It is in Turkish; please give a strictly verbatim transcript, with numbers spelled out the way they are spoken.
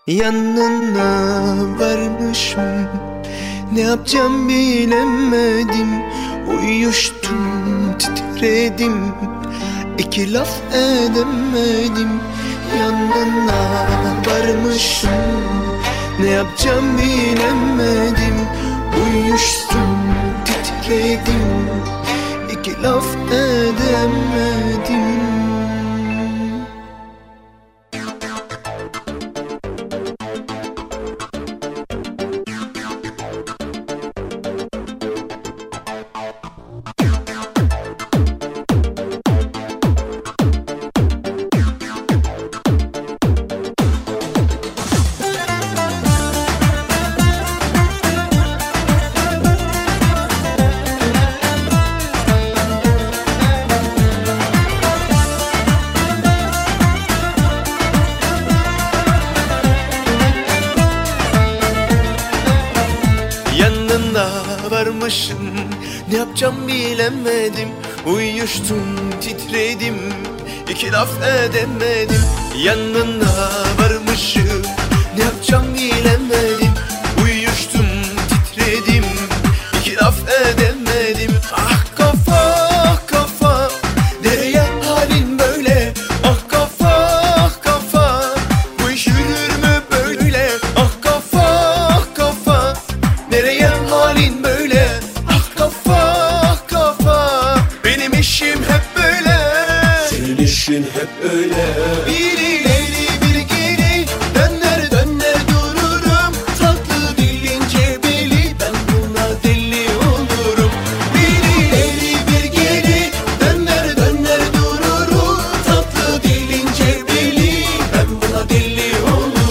Yanına varmışım, ne yapacağım bilemedim. Uyuştum, titredim, iki laf edemedim. Yanına varmışım, ne yapacağım bilemedim. Uyuştum, titredim, iki laf edemedim. Yanına varmışım, ne yapacağım bilemedim. Uyuştum, titredim, iki laf edemedim. Yanına varmışım, ne yapacağım bilemedim. Uyuştum, titredim, iki laf edemedim. Ah kafa kafa, nereye halin böyle? Ah kafa kafa, bu iş yürür mü böyle? Ah kafa kafa, nereye halin böyle? Ah kafa kafa, benim işim hep böyle. Senin işin hep öyle. Biriyle